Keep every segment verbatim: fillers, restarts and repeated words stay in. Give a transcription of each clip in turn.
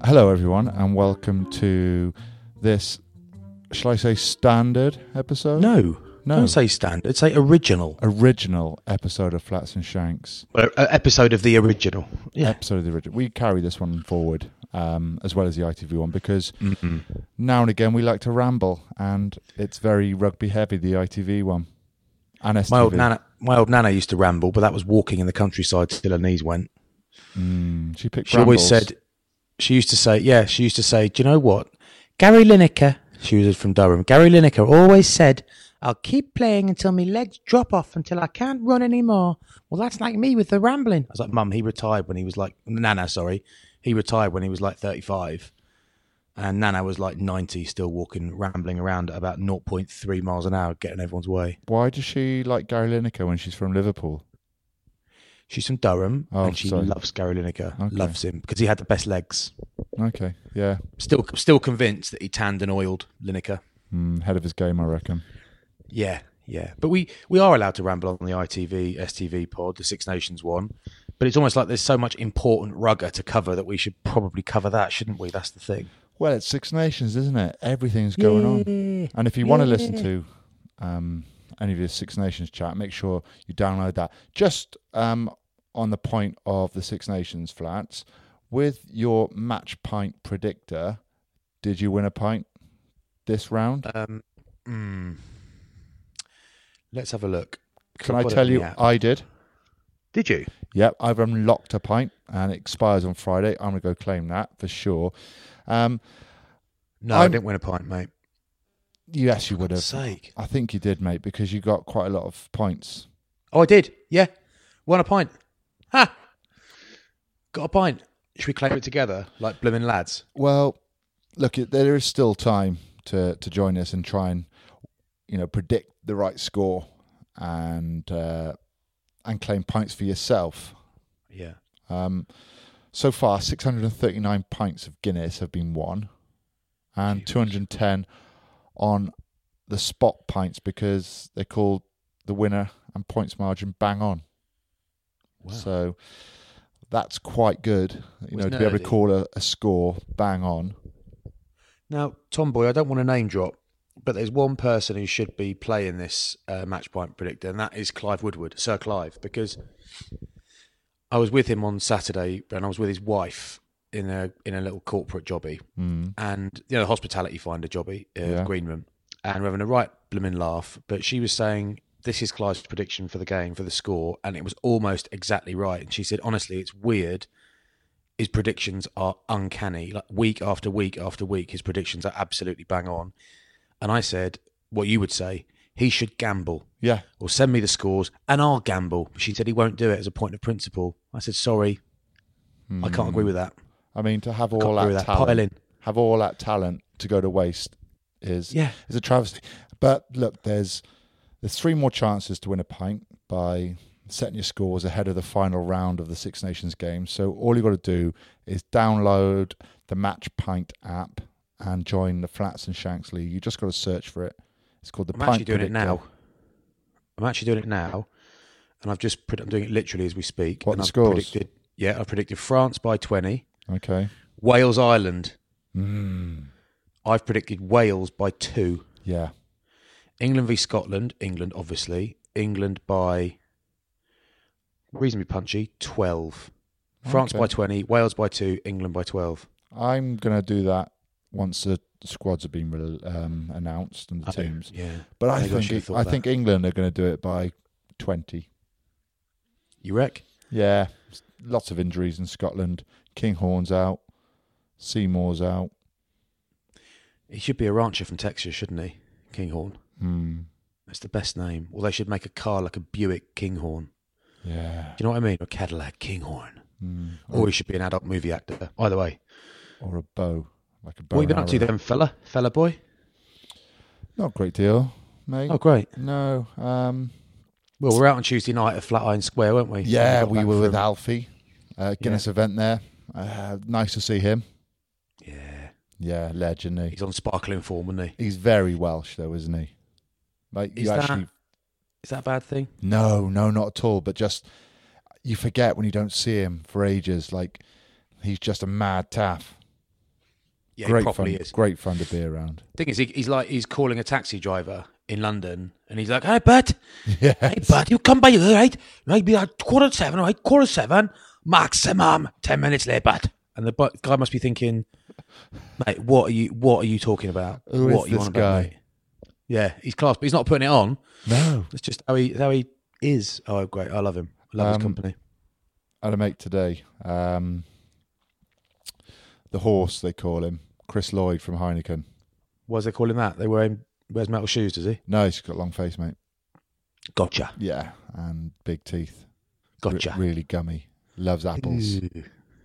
Hello, everyone, and welcome to this, shall I say, standard episode? No, No. Don't say standard. Say original. Original episode of Flats and Shanks. Uh, uh, episode of the original. Yeah. Episode of the original. We carry this one forward, um, as well as the I T V one, because Mm-mm. now and again we like to ramble, and it's very rugby heavy, the I T V one. And S T V. My old nana, my old nana used to ramble, but that was walking in the countryside till her knees went. Mm, she picked She brambles. always said, she used to say, yeah, she used to say, do you know what? Gary Lineker, she was from Durham, Gary Lineker always said, I'll keep playing until my legs drop off until I can't run anymore. Well, that's like me with the rambling. I was like, Mum, he retired when he was like, Nana, sorry. He retired when he was like thirty-five. And Nana was like ninety, still walking, rambling around at about zero point three miles an hour, getting everyone's way. Why does she like Gary Lineker when she's from Liverpool? She's from Durham, Oh, and she sorry. loves Gary Lineker. Okay. Loves him because he had the best legs. Okay, yeah. Still, still convinced that he tanned and oiled Lineker. Mm, head of his game, I reckon. Yeah, yeah. But we, we are allowed to ramble on the I T V, S T V pod, the Six Nations one. But it's almost like there's so much important rugger to cover that we should probably cover that, shouldn't we? That's the thing. Well, it's Six Nations, isn't it? Everything's going on. And if you want to listen to um, any of the Six Nations chat, make sure you download that. Just um, on the point of the Six Nations flats, with your match pint predictor, did you win a pint this round? Um, mm, let's have a look. Can I've I got it tell in you, the app. I did. Did you? Yep, I've unlocked a pint and it expires on Friday. I'm going to go claim that for sure. Um, No, I I'm- didn't win a pint, mate. yes, you would For have. sake. I think you did, mate, because you got quite a lot of points. Oh, I did. Yeah. Won a pint. Ha! Got a pint. Should we claim it together like blooming lads? Well, look, it- there is still time to, to join us and try and, you know, predict the right score and uh, and claim pints for yourself. Yeah. Um, so far, six hundred thirty-nine pints of Guinness have been won, and two hundred ten on the spot pints because they're called the winner and points margin bang on. Wow. So that's quite good, you Was know, to be able to nerdy. call a, a score bang on. Now, Tomboy, I don't want to name drop, but there's one person who should be playing this uh, match point predictor, and that is Clive Woodward, Sir Clive, because I was with him on Saturday, and I was with his wife in a in a little corporate jobby, Mm. and you know, hospitality finder jobby, uh, Yeah. green room, and we're having a right blooming laugh. But she was saying, "This is Clive's prediction for the game, for the score," and it was almost exactly right. And she said, "Honestly, it's weird. His predictions are uncanny. Like week after week after week, his predictions are absolutely bang on." And I said, "What you would say? He should gamble, Yeah. or send me the scores, and I'll gamble." She said he won't do it as a point of principle. I said, "Sorry, I can't agree with that. I mean, to have Can't all agree that with that. Pile talent, in." have all that talent to go to waste is Yeah. is a travesty. But look, there's there's three more chances to win a pint by setting your scores ahead of the final round of the Six Nations game. So all you've got to do is download the Match Pint app and join the Flats and Shanks League. You just got to search for it. It's called the I'm Pint actually doing it Predictor. now. I'm actually doing it now, and I've just pred- I'm doing it literally as we speak. What, and the I've scores? Predicted, yeah, I predicted France by twenty, Okay. Wales Ireland. Mm. I've predicted Wales by two, Yeah. England v Scotland. England, obviously. England by reasonably punchy twelve, France Okay. by twenty, Wales by two, England by twelve. I'm going to do that once the squads have been re- um, announced and the Oh, teams. yeah. But I Maybe I should have think thought I of that. think England are going to do it by twenty. You wreck? Yeah, lots of injuries in Scotland. Kinghorn's out, Seymour's out. He should be a rancher from Texas, shouldn't he? Kinghorn. Hmm. That's the best name. Or they should make a car like a Buick Kinghorn. Yeah. Do you know what I mean? Or Cadillac Kinghorn. Hmm. Or he should be an adult movie actor. Either way. Or a bow, like a bow. What have you been and up to arrow. then, fella? Fella boy? Not a great deal, mate. Oh, great. No. Um. Well, we're out on Tuesday night at Flatiron Square, weren't we? Yeah, got we back were with from- Alfie. Uh, Guinness event there. Uh, nice to see him. Yeah. Yeah, legend. He? He's on sparkling form, isn't he? He's very Welsh, though, isn't he? Like Is you that- actually. Is that a bad thing? No, no, not at all. But just you forget when you don't see him for ages. Like he's just a mad taff. Yeah, great he properly fun, is. great fun to be around. Thing is, he, he's like he's calling a taxi driver in London, and he's like, "Hey, Bert, Yeah, hey, Bert, you come by here, right? Right, be like quarter to seven, right? Quarter to seven, maximum ten minutes late, Bert." And the bu- guy must be thinking, "Mate, what are you? What are you talking about? Who what is are you this on about, guy?" mate?" Yeah, he's class, but he's not putting it on. No, It's just how he how he is. Oh, great! I love him. I love Um, his company. I had a mate today. Um, the horse, they call him, Chris Lloyd from Heineken. Why's they call him that? They wear him wears metal shoes, does he? No, he's got a long face, mate. Gotcha, Yeah, and big teeth. gotcha. Re- really gummy. Loves apples. Ooh.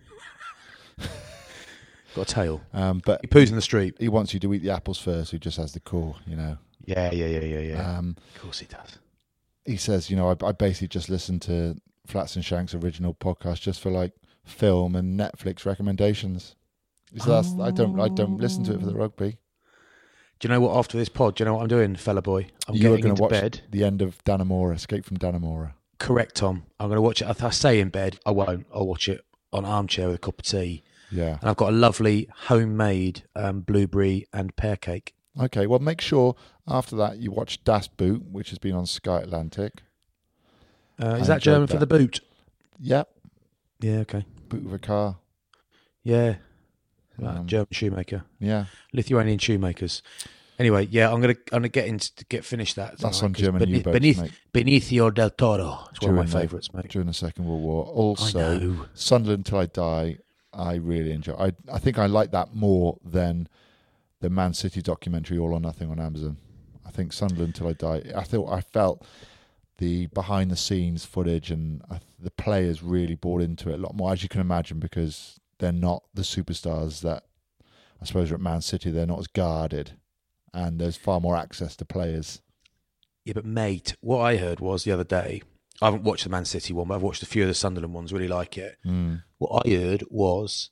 Got a tail. Um, but He poos in the street. he wants you to eat the apples first. He just has the core, you know. Yeah, yeah, yeah, yeah, yeah. Um, of course he does. he says, you know, I, I basically just listen to Flats and Shanks' original podcast just for like film and Netflix recommendations. So that's, I don't I don't listen to it for the rugby. Do you know what? After this pod, do you know what I'm doing, fella boy? I'm You're getting going into to watch bed. the end of Dannemora, Escape from Dannemora. Correct, Tom. I'm going to watch it. If I stay in bed, I won't. I'll watch it on armchair with a cup of tea. Yeah. And I've got a lovely homemade um, blueberry and pear cake. Okay, well, make sure after that you watch Das Boot, which has been on Sky Atlantic. Uh, I is that enjoyed German for that. the boot? Yep, Yeah, okay. boot of a car. Yeah. Right, Um, German shoemaker. Yeah, Lithuanian shoemakers. Anyway, yeah, I'm gonna I'm gonna get into get finish that. that's tonight, on 'cause German beneath, U-boats, beneath mate. Benicio del Toro. It's one of my During the- favourites, mate. During the Second World War. I Also, know. Sunderland Till I Die, I really enjoy. I I think I like that more than the Man City documentary All or Nothing on Amazon. I think Sunderland Till I Die. I thought I felt the behind the scenes footage and I, the players really bought into it a lot more, as you can imagine, because they're not the superstars that I suppose are at Man City. They're not as guarded, and there's far more access to players. Yeah, but mate, what I heard was the other day. I haven't watched the Man City one, but I've watched a few of the Sunderland ones. Really like it. Mm. What I heard was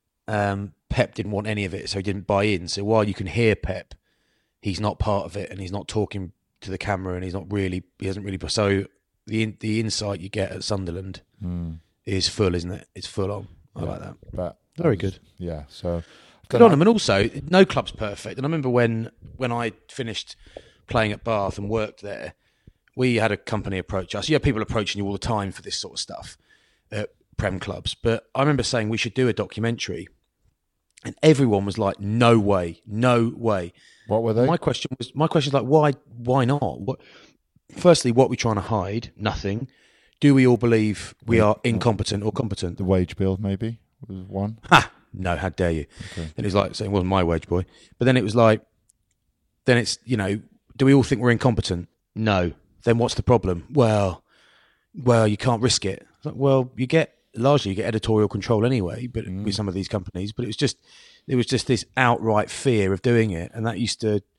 um, Pep didn't want any of it, so he didn't buy in. So while you can hear Pep, he's not part of it, and he's not talking to the camera, and he's not really, he hasn't really. So the the insight you get at Sunderland Mm. is full, isn't it? It's full on. I Yeah. like that. But Very that was- good. Yeah, so Good on him. And also, no club's perfect. And I remember when when I finished playing at Bath and worked there, we had a company approach us. You have people approaching you all the time for this sort of stuff at Prem clubs. But I remember saying we should do a documentary. And everyone was like, no way, no way. What were they? My question was, my question is like, why, why not? What, firstly, what are we trying to hide? Nothing. Do we all believe we are incompetent or competent? The wage bill, maybe, was one. Ha! No, how dare you? Okay. Then it was like, saying, it wasn't my wage boy. But then it was like, then it's, you know, do we all think we're incompetent? No. Then what's the problem? Well, well, you can't risk it. It's like, well, you get, largely you get editorial control anyway, but Mm. with some of these companies, but it was just, it was just this outright fear of doing it. And that used to,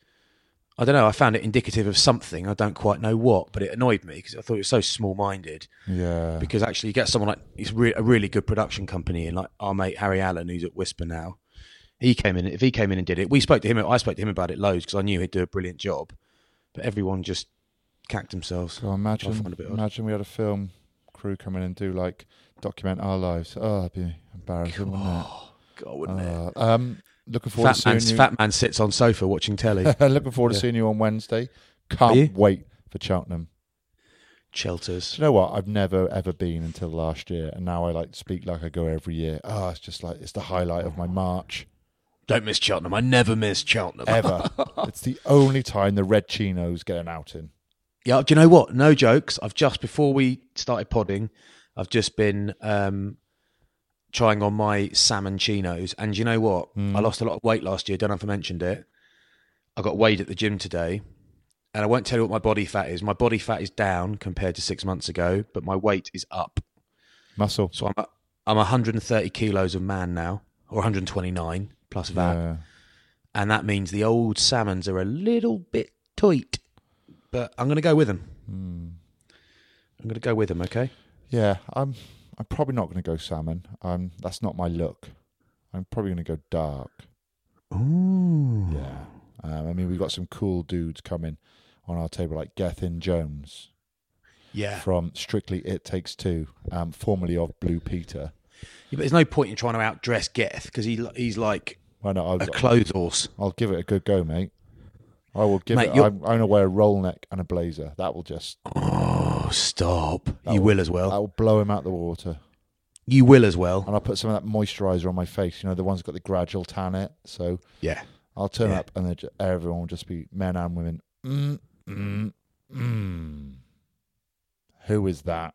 I don't know, I found it indicative of something. I don't quite know what, but it annoyed me because I thought it was so small-minded. Yeah. Because actually you get someone like, it's re- a really good production company, and like our mate Harry Allen, who's at Whisper now, he came in, if he came in and did it, we spoke to him, I spoke to him about it loads because I knew he'd do a brilliant job, but everyone just cacked themselves. So I imagine, find it a bit odd. imagine we had a film crew come in and do like document our lives. Oh, that'd be embarrassing, wouldn't it? God, wouldn't it? Uh, um, looking forward Fat to man, seeing you. fat man sits on sofa watching telly. looking forward to Yeah. seeing you on Wednesday. you? Can't wait for Cheltenham. Shelters. Do you know what? I've never ever been until last year, and now I like speak like I go every year. Oh, it's just like it's the highlight of my March Don't miss Cheltenham. I never miss Cheltenham. ever. It's the only time the red chinos get an outing. Yeah, do you know what? No jokes. I've just, before we started podding, I've just been um, trying on my salmon chinos. And you know what? Mm. I lost a lot of weight last year. Don't know if I mentioned it. I got weighed at the gym today. And I won't tell you what my body fat is. My body fat is down compared to six months ago, but my weight is up. Muscle. So I'm a, I'm one hundred thirty kilos of man now, or one hundred twenty-nine plus V A T. Yeah. And that means the old salmons are a little bit tight. But I'm going to go with them. Mm. I'm going to go with them, okay? Yeah, I'm. I'm probably not going to go salmon. Um, that's not my look. I'm probably going to go dark. Ooh. Yeah. Um, I mean, we've got some cool dudes coming on our table, like Gethin Jones Yeah. from Strictly It Takes Two, um, formerly of Blue Peter. Yeah, but there's no point in trying to outdress Geth because he he's like Why not? I'll, A clothes horse. I'll give it a good go, mate. I will give Mate, it. you're- I'm, I'm going to wear a roll neck and a blazer. That will just. Oh, stop. that You will as well. That will blow him out the water. You will as well. And I'll put some of that moisturiser on my face. You know, the one's got the gradual tan in it. So Yeah. I'll turn Yeah. up and then ju- everyone will just be men and women. Mm, mm, mm. Who is that?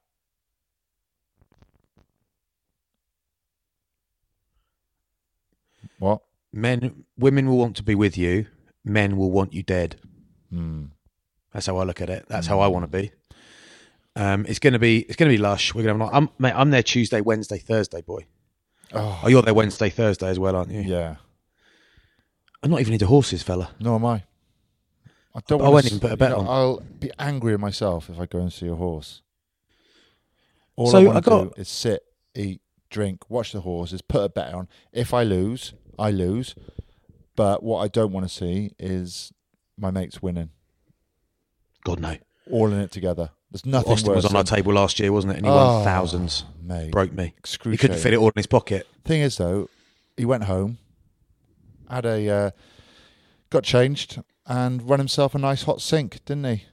What? Men, women will want to be with you. Men will want you dead. Hmm. That's how I look at it. That's how I want to be. Um, it's gonna be. It's gonna be lush. We're gonna. Have, I'm, mate, I'm there Tuesday, Wednesday, Thursday, boy. Oh, Oh, you're there Wednesday, Thursday as well, aren't you? yeah. I'm not even into horses, fella. No, am I? I don't. I wanna won't s- even put a you bet know, on. I'll be angry at myself if I go and see a horse. All So I I want to got- do is sit, eat, drink, watch the horses, put a bet on. If I lose, I lose. But what I don't want to see is my mates winning, God no. all in it together. There's nothing Austin worse. was on our than- table last year, wasn't it? And he Oh, won thousands. mate. Broke me. He Excruciating. couldn't fit it all in his pocket. Thing is, though, he went home, had a, uh, got changed, and run himself a nice hot sink, didn't he?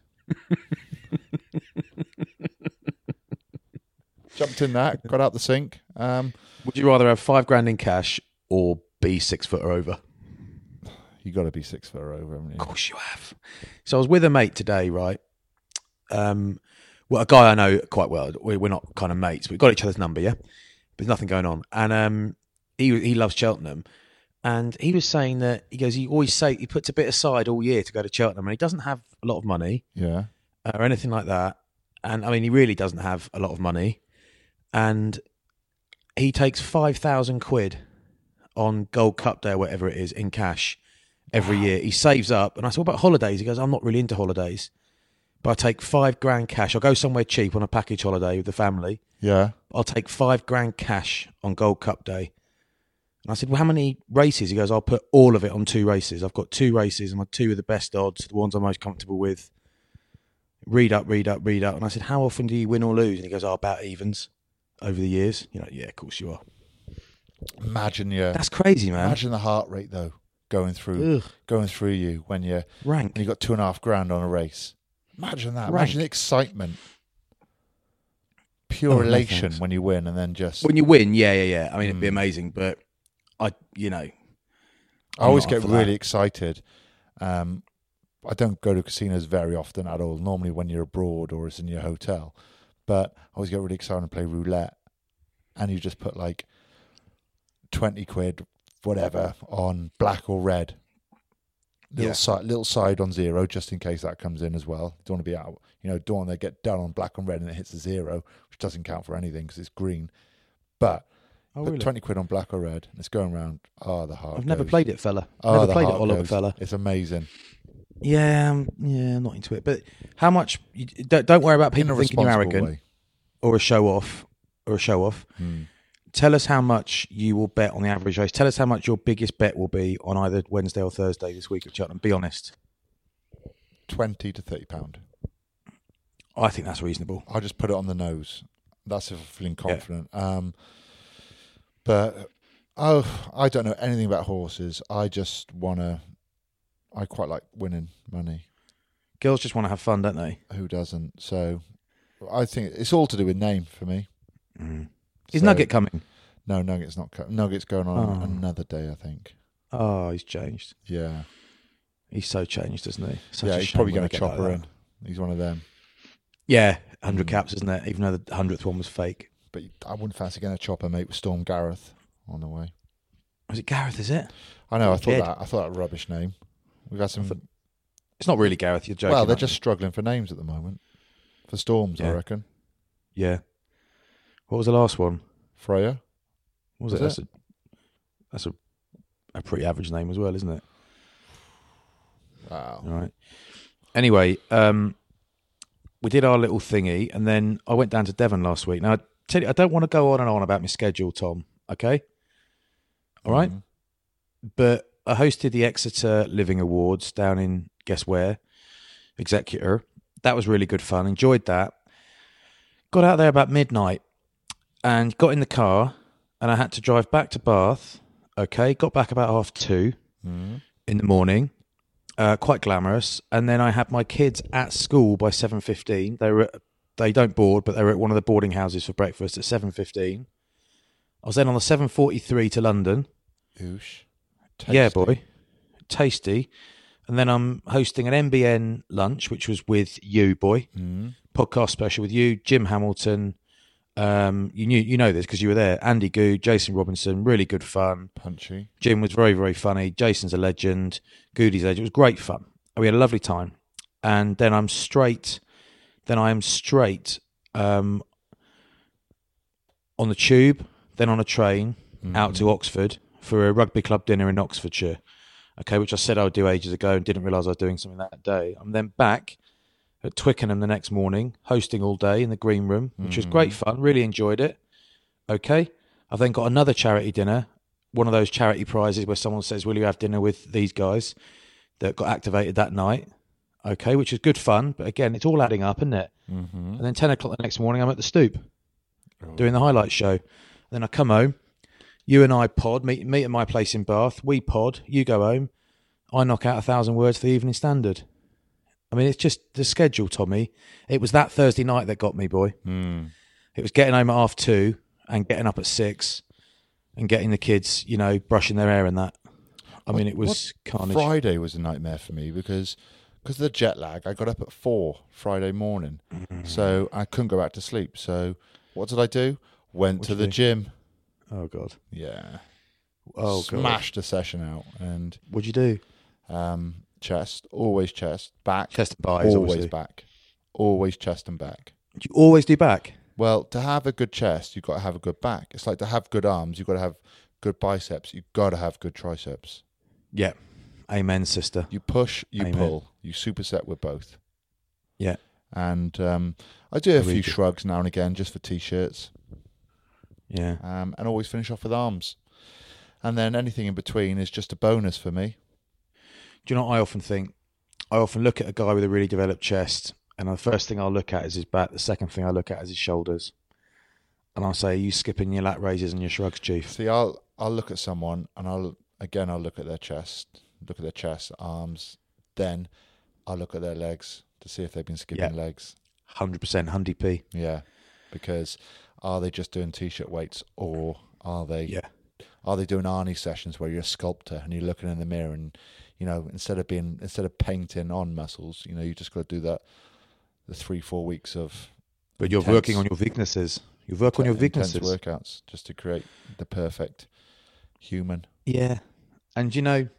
Jumped in that, got out the sink. Um, Would you rather have five grand in cash or be six foot or over? you got to be six foot or over, haven't you? Of course you have. So I was with a mate today, right? Um, well, a guy I know quite well. We- We're not kind of mates, but we've got each other's number, yeah? There's nothing going on. And um, he he loves Cheltenham. And he was saying that, he goes, he always say, he puts a bit aside all year to go to Cheltenham, and he doesn't have a lot of money Yeah. uh, or anything like that. And I mean, he really doesn't have a lot of money. And he takes five thousand quid on Gold Cup Day or whatever it is in cash every year. He saves up. And I said, what about holidays? He goes, I'm not really into holidays. But I take five grand cash. I'll go somewhere cheap on a package holiday with the family. Yeah. I'll take five grand cash on Gold Cup Day. And I said, well, how many races? He goes, I'll put all of it on two races. I've got two races and my two are the best odds, the ones I'm most comfortable with. Read up, read up, read up. And I said, how often do you win or lose? And he goes, oh, about evens over the years. You know, yeah, of course you are. Imagine yeah. That's crazy, man. Imagine the heart rate though, going through, Ugh. going through you when you Rank. when you got two and a half grand on a race. Imagine that. Rank. Imagine the excitement, pure Oh, no elation thanks. when you win, and then just. When you win, yeah, yeah, yeah. I mean, it'd be Mm. amazing, but I, you know. I I'm always not get up for really that. excited. Um, I don't go to casinos very often at all. Normally when you're abroad or it's in your hotel. But I always get really excited and play roulette. And you just put like twenty quid, whatever, on black or red. Little, Yeah. side, little side on zero, just in case that comes in as well. Don't want to be out, you know, don't want to get done on black and red and it hits a zero, which doesn't count for anything because it's green. But Oh, put really? twenty quid on black or red and it's going around. Oh, the heart I've never goes. played it, fella. Oh, never the played it heart all over, goes. fella. It's amazing. Yeah, um, yeah, not into it. But how much? You, don't, don't worry about In people a thinking you're responsible arrogant way. or a show off or a show off. Hmm. Tell us how much you will bet on the average race. Tell us how much your biggest bet will be on either Wednesday or Thursday this week at Cheltenham. Be honest. twenty to thirty pound. I think that's reasonable. I'll just put it on the nose. That's if I'm feeling confident. Um, but oh, I don't know anything about horses. I just want to. I quite like winning money. Girls just want to have fun, don't they? Who doesn't? So I think it's all to do with name for me. Mm. Is So- Nugget coming? No, Nugget's not. Co- Nugget's going on Oh. another day, I think. Oh, he's changed. Yeah, He's so changed, isn't he? Such yeah. a He's shame probably when going they to get chop like her that. in. He's one of them. Yeah, one hundred Mm. caps, isn't it? Even though the hundredth one was fake. But I wouldn't fancy getting a chopper, mate, with Storm Gareth on the way. Was it Gareth, is it? I know. I thought Kid. that. I thought that a rubbish name. We've had some. It's not really Gareth, you're joking. Well, they're aren't just you? struggling for names at the moment. For Storms, I Yeah. reckon. Yeah. What was the last one? Freya. What was, Was it? That's a that's a, a pretty average name as well, isn't it? Wow. All right. Anyway, um, we did our little thingy, and then I went down to Devon last week. Now, I tell you, I don't want to go on and on about my schedule, Tom. Okay. All right. Mhm. But I hosted the Exeter Living Awards down in guess where, Executor. That was really good fun. Enjoyed that. Got out there about midnight and got in the car, and I had to drive back to Bath Okay, got back about half two Mm. in the morning. Uh, quite glamorous. And then I had my kids at school by seven fifteen. They were at, they don't board, but they were at one of the boarding houses for breakfast at seven fifteen. I was then on the seven forty-three to London. Oosh. Yeah, Tasty. boy. Tasty. And then I'm hosting an M B N lunch, which was with you, boy. Mm. Podcast special with you, Jim Hamilton. Um, you knew you know this because you were there. Andy Good, Jason Robinson, really good fun. Punchy. Jim was very, very funny. Jason's a legend. Goody's a legend. It was great fun. We had a lovely time. And then I'm straight. Then I am straight um, on the tube. Then on a train Mm. out to Oxford for a rugby club dinner in Oxfordshire. Okay, which I said I would do ages ago and didn't realise I was doing something that day. I'm then back at Twickenham the next morning, hosting all day in the green room, which was great fun. Really enjoyed it. Okay, I've then got another charity dinner, one of those charity prizes where someone says, "Will you have dinner with these guys?" That got activated that night. Okay, which is good fun, but again, it's all adding up, isn't it? Mm-hmm. And then ten o'clock the next morning, I'm at the Stoop Oh. doing the highlight show. And then I come home. You and I pod, meet, meet at my place in Bath. We pod, you go home. I knock out a thousand words for the Evening Standard. I mean, it's just the schedule, Tommy. It was that Thursday night that got me, boy. Mm. It was getting home at half two and getting up at six and getting the kids, you know, brushing their hair and that. I mean, it was carnage. Friday was a nightmare for me because because of the jet lag. I got up at four Friday morning, Mm. so I couldn't go back to sleep. So what did I do? Went What'd to you the do? gym. Oh, God. Yeah. Oh, God. Smashed a session out and What'd you do? um, chest, always chest, back, Chest and buys, always obviously. back, always chest and back. Do you always do back? Well, to have a good chest, you've got to have a good back. It's like to have good arms, you've got to have good biceps. You've got to have good triceps. Yeah. Amen, sister. You push, you Amen. pull, you superset with both. Yeah. And um, I do a I really few do. shrugs now and again just for t-shirts, Yeah. um, and always finish off with arms. And then anything in between is just a bonus for me. Do you know what I often think? I often look at a guy with a really developed chest, and the first thing I'll look at is his back. The second thing I look at is his shoulders. And I'll say, are you skipping your lat raises and your shrugs, Chief? See, I'll I'll look at someone and I'll again I'll look at their chest, look at their chest, arms. Then I'll look at their legs to see if they've been skipping Yeah. legs. one hundred percent Hundy P. Yeah, because are they just doing t-shirt weights or are they Yeah. are they doing Arnie sessions where you're a sculptor and you're looking in the mirror and you know instead of being instead of painting on muscles, you know you just got to do that the three four weeks of But you're intense- working on your weaknesses. You work on your intense weaknesses. workouts just to create the perfect human. Yeah. And you know,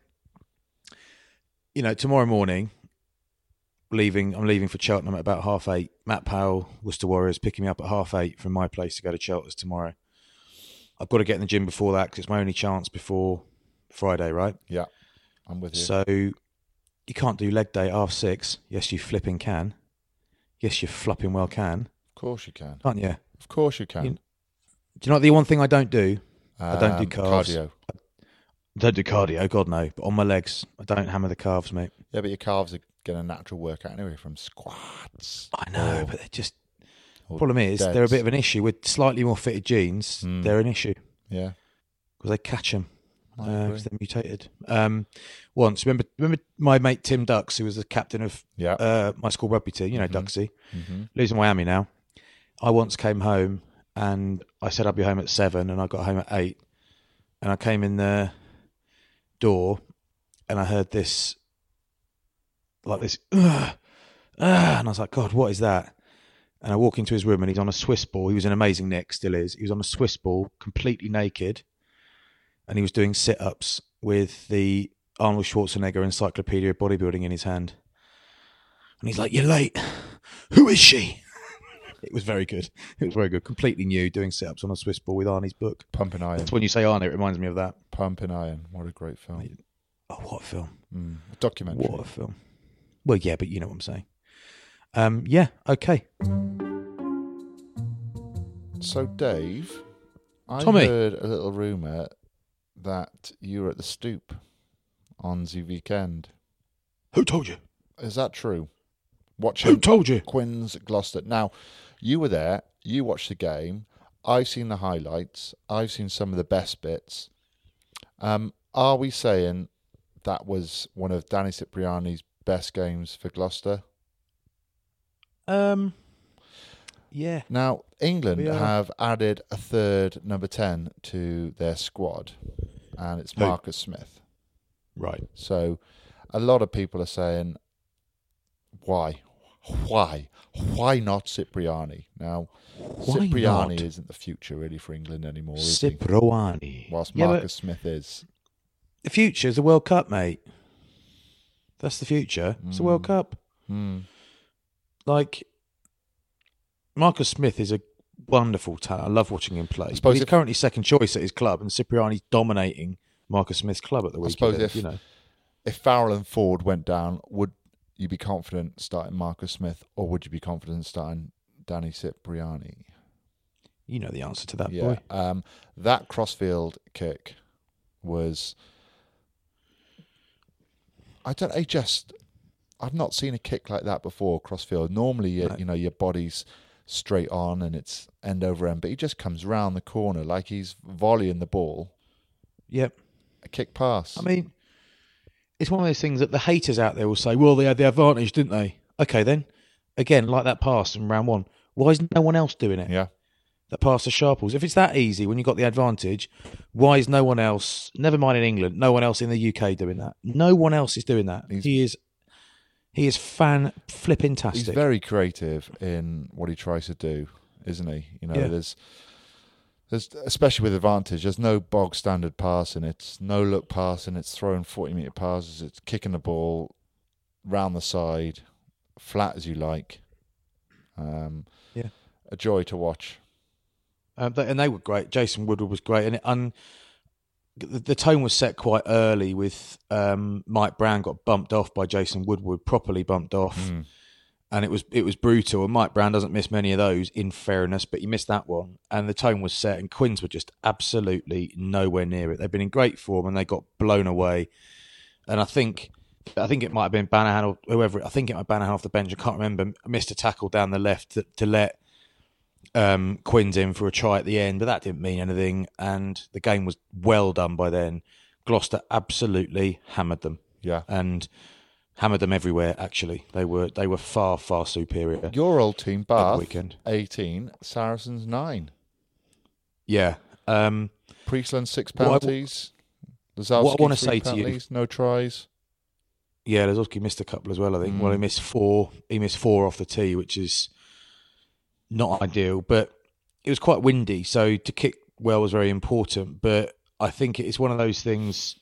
you know, tomorrow morning, leaving I'm leaving for Cheltenham at about half eight. Matt Powell, Worcester Warriors, picking me up at half eight from my place to go to Cheltenham tomorrow. I've got to get in the gym before that because it's my only chance before Friday, right? Yeah, I'm with you. So you can't do leg day at half six. Yes, you flipping can. Yes, you flopping well can, Of course you can. can't you? Of course you can. You- Do you know what the one thing I don't do? I don't do Um, calves. Cardio. I don't do cardio, God no. But on my legs, I don't hammer the calves, mate. Yeah, but your calves are getting a natural workout anyway from squats. I know, or- but they're just. or Problem is, they're a deads. bit of an issue with slightly more fitted genes. Mm. They're an issue Yeah. because they catch them I because agree. they're mutated. Um, once, remember, remember my mate Tim Ducks, who was the captain of Yeah. uh, my school rugby team. You know, Mhm. Duxie, hmm lives in Miami now. I once came home and I said I'd be home at seven, and I got home at eight, and I came in the door and I heard this, like this, "Ugh, ah," and I was like, God, what is that? And I walk into his room and he's on a Swiss ball. He was in amazing nick, still is. He was on a Swiss ball, completely naked, and he was doing sit-ups with the Arnold Schwarzenegger Encyclopedia of Bodybuilding in his hand. And he's like, "You're late. Who is she?" It was very good. It was very good. Completely new, doing sit-ups on a Swiss ball with Arnie's book. Pumping Iron. That's when you say Arnie, it reminds me of that. Pumping Iron. What a great film. Oh, what a film. Mm. A documentary. What a film. Well, yeah, but you know what I'm saying. Um, yeah, okay. So, Dave, I Tommy. heard a little rumour that you were at the Stoop on the weekend. Who told you? Is that true? Who Watching told you? Quins Gloucester. Now, you were there. You watched the game. I've seen the highlights. I've seen some of the best bits. Um, are we saying that was one of Danny Cipriani's best games for Gloucester? Um, yeah. Now, England We are. have added a third number ten to their squad, and it's Who? Marcus Smith. Right. So a lot of people are saying, why? Why? Why not Cipriani? Now, Why Cipriani not? isn't the future really for England anymore, is he? Cipriani. Whilst Yeah, but Marcus Smith is. the future is the World Cup, mate. That's the future. It's the World Cup. Mm. Like, Marcus Smith is a wonderful talent. I love watching him play. suppose He's if- currently second choice at his club, and Cipriani's dominating Marcus Smith's club at the I weekend. suppose if- you know, If Farrell and Ford went down, would you be confident starting Marcus Smith, or would you be confident starting Danny Cipriani? you know the answer to that, Yeah, boy. um, that crossfield kick was. I don't. I just. I've not seen a kick like that before. Crossfield. Normally, you, No. you know, your body's straight on and it's end over end, but he just comes round the corner like he's volleying the ball. Yep. A kick pass. I mean, it's one of those things that the haters out there will say, well, they had the advantage, didn't they? Okay, then. Again, like that pass in round one. Why is no one else doing it? yeah. That pass to Sharples. If it's that easy when you've got the advantage, why is no one else, never mind in England, no one else in the U K doing that? No one else is doing that. He's- he is he is fan flipping tastic. He's very creative in what he tries to do, isn't he? You know, Yeah. there's, there's especially with advantage. There's no bog standard passing. It's no look passing. It's throwing forty meter passes. It's kicking the ball round the side, flat as you like. Um, Yeah. a joy to watch. Um, they, and they were great. Jason Woodward was great, and it un, the, the tone was set quite early. With um, Mike Brown got bumped off by Jason Woodward, properly bumped off, Mm. and it was it was brutal. And Mike Brown doesn't miss many of those, in fairness, but he missed that one. And the tone was set, and Quins were just absolutely nowhere near it. They've been in great form, and they got blown away. And I think. I think it might have been Banahan or whoever. I think it might have been Banahan off the bench. I can't remember. Missed a tackle down the left to, to let um, Quins in for a try at the end, but that didn't mean anything. And the game was well done by then. Gloucester absolutely hammered them, Yeah. and hammered them everywhere. Actually, they were they were far far superior. Your old team, At the Bath, weekend. eighteen, Saracens nine. Yeah. Um, Priestland six What I- penalties. Lazowski, what I wanna three say to you- penalties, no tries. Yeah, Lazowski missed a couple as well, I think. Mm. Well, he missed four. He missed four off the tee, which is not ideal. But it was quite windy, so to kick well was very important. But I think it's one of those things.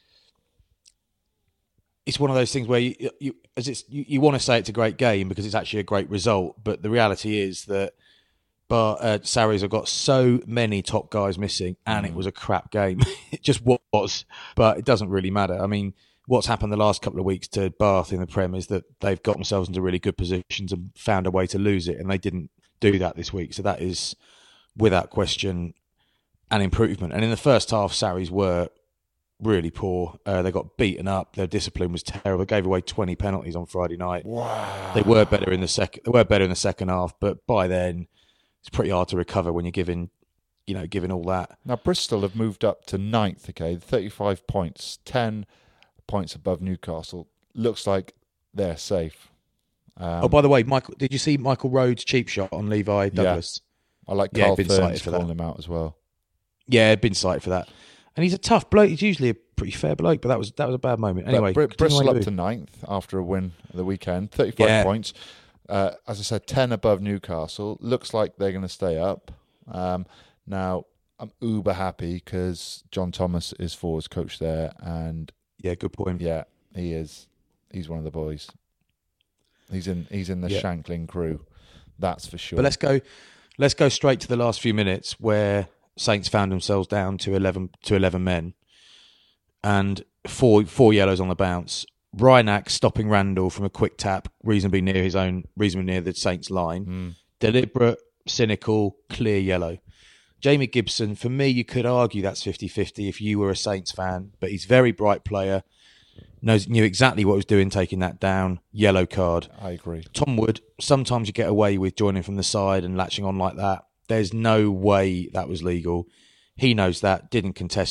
It's one of those things where you, you as it's you, you want to say it's a great game because it's actually a great result. But the reality is that But uh, Sarries have got so many top guys missing, and it was a crap game. It just was, but it doesn't really matter. I mean, what's happened the last couple of weeks to Bath in the Prem is that they've got themselves into really good positions and found a way to lose it, and they didn't do that this week. So that is, without question, an improvement. And in the first half, Sarries were really poor. Uh, they got beaten up. Their discipline was terrible. They gave away twenty penalties on Friday night. Wow. They were better in the second. They were better in the second half, but by then, it's pretty hard to recover when you're giving, you know, giving all that. Now, Bristol have moved up to ninth, okay, thirty-five points, ten points above Newcastle. Looks like they're safe. Um, oh, by the way, Michael, did you see Michael Rhodes' cheap shot on Levi Douglas? I like yeah, Carl been Ferns cited for calling that. him out as well. Yeah, been cited for that. And he's a tough bloke. He's usually a pretty fair bloke, but that was that was a bad moment. But Anyway, Br- continue Bristol on up you. to ninth after a win at the weekend, thirty-five Yeah. points. Uh, as I said, ten above Newcastle. Looks like they're going to stay up. Um, now, I'm uber happy because John Thomas is forwards coach there, and Yeah, good point. yeah, he is. He's one of the boys. He's in. He's in the Yeah. Shankling crew. That's for sure. But let's go. Let's go straight to the last few minutes where Saints found themselves down to eleven to eleven men, and four four yellows on the bounce. Ryanak stopping Randall from a quick tap, reasonably near his own, reasonably near the Saints line. Mm. Deliberate, cynical, clear yellow. Jamie Gibson, for me, you could argue that's fifty-fifty if you were a Saints fan, but he's a very bright player, knows knew exactly what he was doing taking that down. Yellow card. I agree. Tom Wood, sometimes you get away with joining from the side and latching on like that. There's no way that was legal. He knows that, didn't contest it.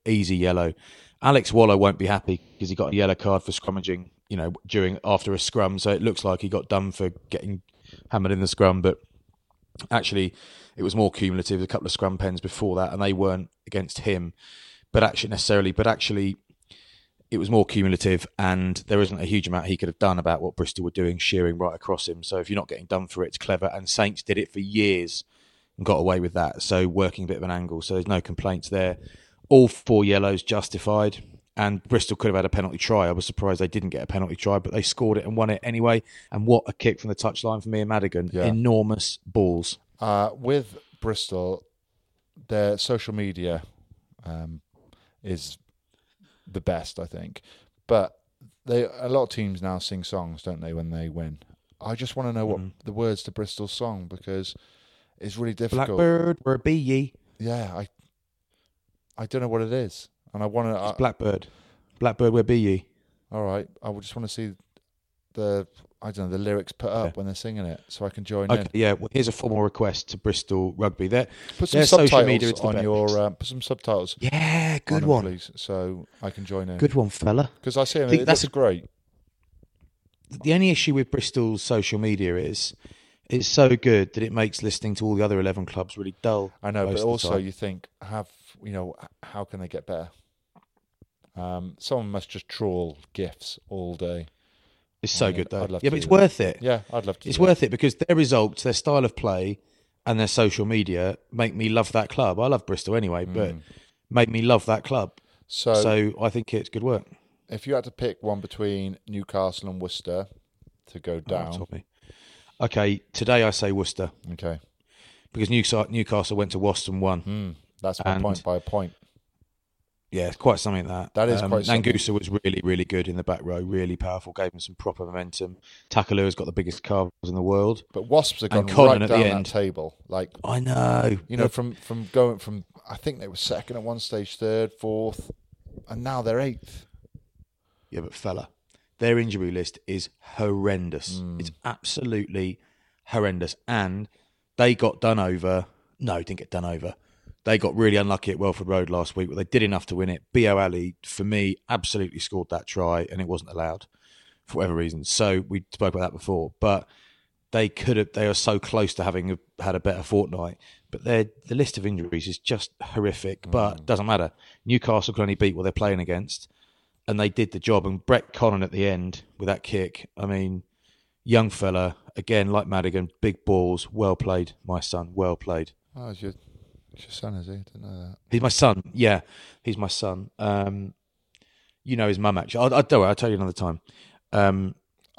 easy yellow. Alex Waller won't be happy because he got a yellow card for scrummaging, you know, during after a scrum. So it looks like he got done for getting hammered in the scrum, but actually it was more cumulative. A couple of scrum pens before that, and they weren't against him, but actually necessarily. But actually, it was more cumulative, and there isn't a huge amount he could have done about what Bristol were doing, shearing right across him. So if you're not getting done for it, it's clever. And Saints did it for years and got away with that. So working a bit of an angle. So there's no complaints there. All four yellows justified. And Bristol could have had a penalty try. I was surprised they didn't get a penalty try, but they scored it and won it anyway. And what a kick from the touchline for Mia Madigan. Yeah. Enormous balls. Uh, with Bristol, their social media um, is the best, I think. But they a lot of teams now sing songs, don't they, when they win? I just want to know what mm. the words to Bristol's song, because it's really difficult. Blackbird, where be ye? Yeah, I I don't know what it is. And I want to... It's Blackbird. Blackbird, where be ye? All right. I would just want to see the, I don't know, the lyrics put up yeah. when they're singing it, so I can join okay, in. Yeah, well, here's a formal request to Bristol Rugby. They're, put some subtitles media, on your... Uh, put some subtitles. Yeah, good on one. Them, please, so I can join in. Good one, fella. Because I see them, it that's looks a, great. The only issue with Bristol's social media is it's so good that it makes listening to all the other eleven clubs really dull. I know, but also you think, have you know, how can they get better? Um, someone must just trawl GIFs all day. It's so I mean, good though. Yeah, but it's that. worth it. Yeah, I'd love to. It's do worth that. it because their results, their style of play, and their social media make me love that club. I love Bristol anyway, mm. but made me love that club. So, so I think it's good work. If you had to pick one between Newcastle and Worcester to go down, oh, okay, today I say Worcester. Okay, because Newcastle went to Wasps and won. Mm. That's my point by a point. Yeah, it's quite something like that. That is um, quite something. Nangusa was really, really good in the back row, really powerful, gave him some proper momentum. Takalua's got the biggest calves in the world. But Wasps have gone right down that table. Like I know. You know, from, from going from, I think they were second at one stage, third, fourth, and now they're eighth. Yeah, but fella, their injury list is horrendous. Mm. It's absolutely horrendous. And they got done over. No, didn't get done over. They got really unlucky at Welford Road last week, but they did enough to win it. B O Ali, for me, absolutely scored that try, and it wasn't allowed for whatever reason. So we spoke about that before, but they could have. They are so close to having a, had a better fortnight, but the list of injuries is just horrific. Mm. But doesn't matter. Newcastle can only beat what they're playing against, and they did the job. And Brett Connon at the end with that kick. I mean, young fella again, like Madigan, big balls, well played, my son, well played. Oh, it's your, it's your son, is he? I didn't know that. He's my son. Yeah, he's my son. Um, you know his mum actually. I'll, I'll, don't worry, I'll tell you another time. Um,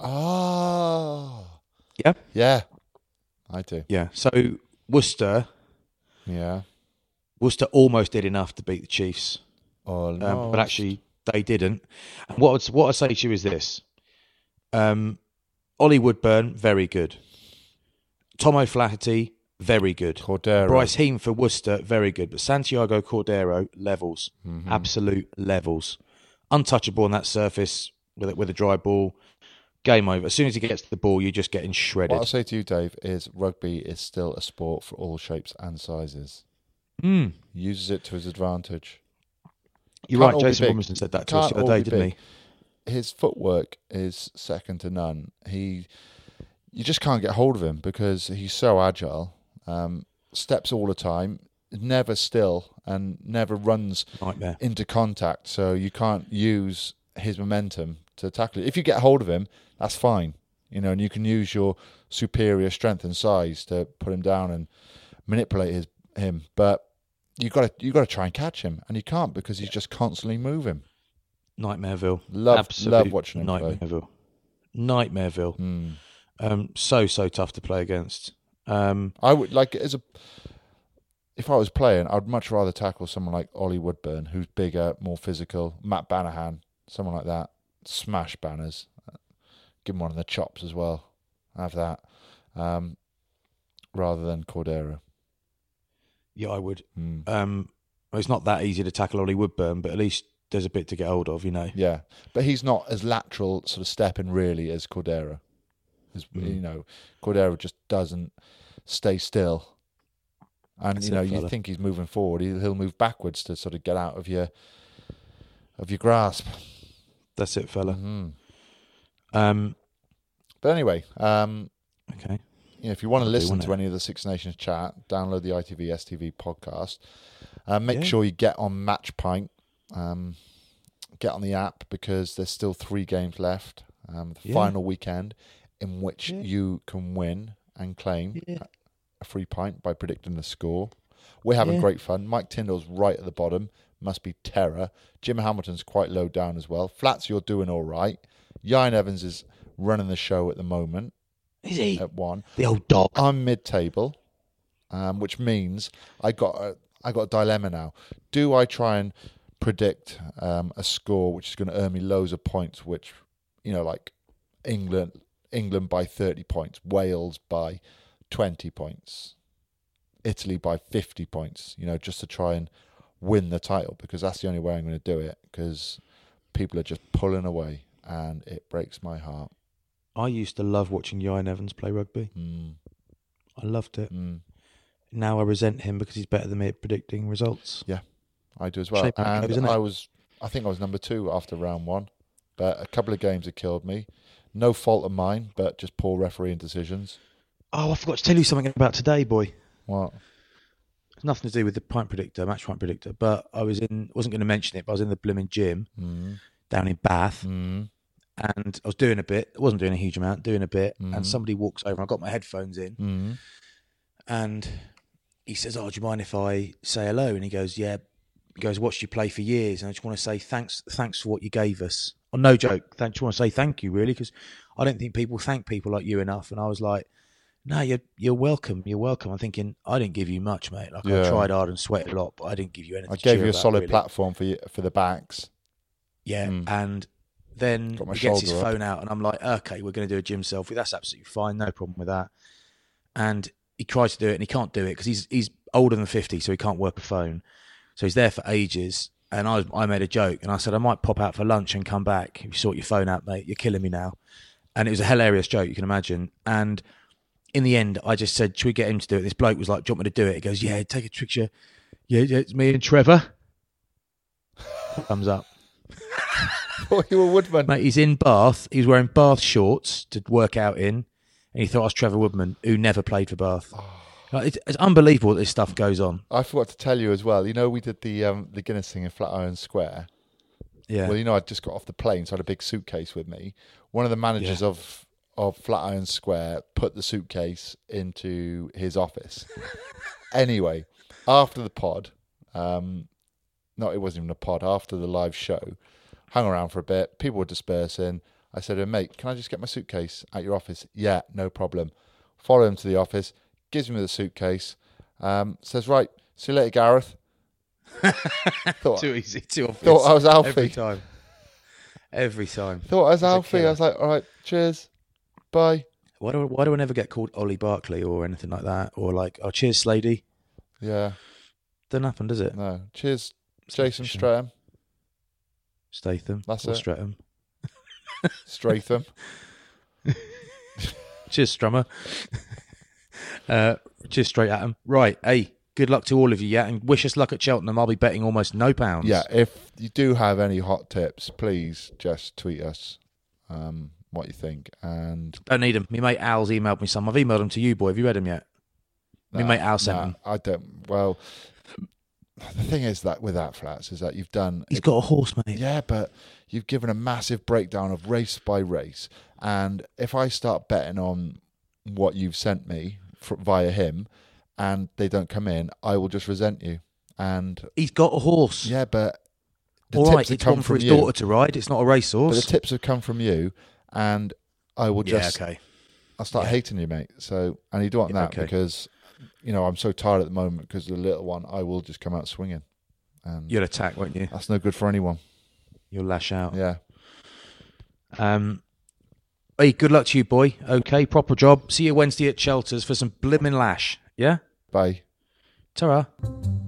oh, yeah, yeah, I do. Yeah. So Worcester, yeah, Worcester almost did enough to beat the Chiefs. Oh no, um, but actually they didn't. And what I'd, what I say to you is this: um, Ollie Woodburn, very good. Tom O'Flaherty, very good. Cordero. Bryce Heem for Worcester, very good. But Santiago Cordero, levels. Mm-hmm. Absolute levels. Untouchable on that surface with, with a dry ball. Game over. As soon as he gets to the ball, you're just getting shredded. What I'll say to you, Dave, is rugby is still a sport for all shapes and sizes. Mm. He uses it to his advantage. You're Can't right. Jason Robinson said that to us the other day, didn't he? His footwork is second to none. He, you just can't get hold of him because he's so agile. Um, steps all the time, never still, and never runs Nightmare. into contact. So you can't use his momentum to tackle it. If you get hold of him, that's fine, you know, and you can use your superior strength and size to put him down and manipulate his him. But you got to you got to try and catch him, and you can't because he's just constantly moving. Nightmareville. Love, Absolute love watching him Nightmareville. play. Nightmareville. Mm. Um, so so tough to play against. Um, I would like as a. If I was playing, I'd much rather tackle someone like Ollie Woodburn, who's bigger, more physical. Matt Banahan, someone like that. Smash banners. Give him one of the chops as well. Have that. Um, rather than Cordero. Yeah, I would. Mm. Um, well, it's not that easy to tackle Ollie Woodburn, but at least there's a bit to get hold of, you know. Yeah, but he's not as lateral sort of stepping really as Cordero. As, mm. You know, Cordero just doesn't stay still. And That's you know, it, you fella. think he's moving forward, he'll, he'll move backwards to sort of get out of your of your grasp. That's it, fella. Mm-hmm. Um, But anyway, um, okay. you know, if you want to That'll do, listen won't to it? any of the Six Nations chat, download the I T V S T V podcast. Uh, make Yeah. sure you get on Match Pint. Um, get on the app because there's still three games left. Um, the Yeah. final weekend in which Yeah. you can win and claim Yeah. a free pint by predicting the score. We're having Yeah. great fun. Mike Tyndall's right at the bottom. Must be terror. Jim Hamilton's quite low down as well. Flats, you're doing all right. Ian Evans is running the show at the moment Is he? at one. The old dog. I'm mid-table, um, which means I got a, I got a dilemma now. Do I try and predict um, a score which is going to earn me loads of points, which, you know, like England England by thirty points, Wales by twenty points, Italy by fifty points, you know, just to try and win the title, because that's the only way I'm going to do it, because people are just pulling away and it breaks my heart. I used to love watching Ian Evans play rugby. Mm, I loved it. mm. Now I resent him because he's better than me at predicting results. I do as well. Shame how it And goes, isn't it? I was, I think I was number two after round one, but a couple of games had killed me. No fault of mine, but just poor refereeing decisions. Oh, I forgot to tell you something about today, boy. What? It's nothing to do with the pint predictor, match pint predictor, but I was in, wasn't going to mention it, but I was in the blooming gym Mm, down in Bath, mm, and I was doing a bit. I wasn't doing a huge amount, doing a bit, Mhm. and somebody walks over. I got my headphones in, mm. and he says, "Oh, do you mind if I say hello?" And he goes, "Yeah." He goes, "Watched you play for years, and I just want to say thanks, thanks for what you gave us." Oh, no joke. Thanks. Just want to say thank you, really, because I don't think people thank people like you enough. And I was like, "No, you're you're welcome. You're welcome." I'm thinking, I didn't give you much, mate. Like Yeah. I tried hard and sweated a lot, but I didn't give you anything. I to gave cheer you a about, solid really. platform for you, for the backs. Yeah, Mm. and then Got my he gets his shoulder up. phone out, and I'm like, "Okay, we're going to do a gym selfie. That's absolutely fine. No problem with that." And he tries to do it, and he can't do it because he's he's older than fifty, so he can't work a phone. So he's there for ages. And I I made a joke, and I said, "I might pop out for lunch and come back. If you sort your phone out, mate, you're killing me now." And it was a hilarious joke, you can imagine. And in the end, I just said, "Should we get him to do it?" This bloke was like, "Do you want me to do it?" He goes, "Yeah, take a picture." Yeah, yeah, it's me and Trevor. Thumbs up. Oh, you were Woodman. Mate, he's in Bath. He's wearing Bath shorts to work out in. And he thought I was Trevor Woodman, who never played for Bath. Like, it's, it's unbelievable that this stuff goes on. I forgot to tell you as well. You know, we did the um, the Guinness thing in Flatiron Square. Yeah. Well, you know, I just got off the plane, so I had a big suitcase with me. One of the managers Yeah. of of Flatiron Square put the suitcase into his office. Anyway, after the pod, um, no, it wasn't even a pod. After the live show, hung around for a bit. People were dispersing. I said, "Hey, mate, can I just get my suitcase at your office?" "Yeah, no problem." Follow him to the office. Gives me the suitcase. Um, says, "Right, see you later, Gareth." thought, Too easy, too obvious. thought I was Alfie. Every time. Every time. Thought I was He's a Alfie. I killer. was like, "All right, cheers, bye." Why do, why do I never get called Ollie Barkley or anything like that? Or like, "Oh, cheers, Slady." Yeah, Doesn't happen, does it? no, cheers, Jason Shame. Stratham. Statham. That's or it. Streatham. Stratham. Cheers, Strummer. uh, cheers, straight at him. Right, hey, good luck to all of you, yeah, and wish us luck at Cheltenham. I'll be betting almost no pounds. Yeah, if you do have any hot tips, please just tweet us um, what you think. And Don't need them. My mate Al's emailed me some. I've emailed them to you, boy. Have you read them yet? My Nah, mate Al sent nah, them. I don't. Well, the thing is that with that Flats is that you've done. He's got a horse, mate. Yeah, but you've given a massive breakdown of race by race, and if I start betting on what you've sent me fr via him, and they don't come in, I will just resent you. And He's got a horse. yeah, but the All tips right, have it's come one for from his you. daughter to ride. It's not a But the racehorse. tips have come from you, and I will Yeah, just. okay. I'll start Yeah. hating you, mate. So, and you don't want Yeah, that okay. because, you know, I'm so tired at the moment because of the little one. I will just come out swinging, and You'll attack, won't you? that's no good for anyone. You'll lash out. Yeah. Um, hey, good luck to you, boy. Okay, proper job. See you Wednesday at Shelters for some blimmin' lash. Yeah? Bye. Ta-ra.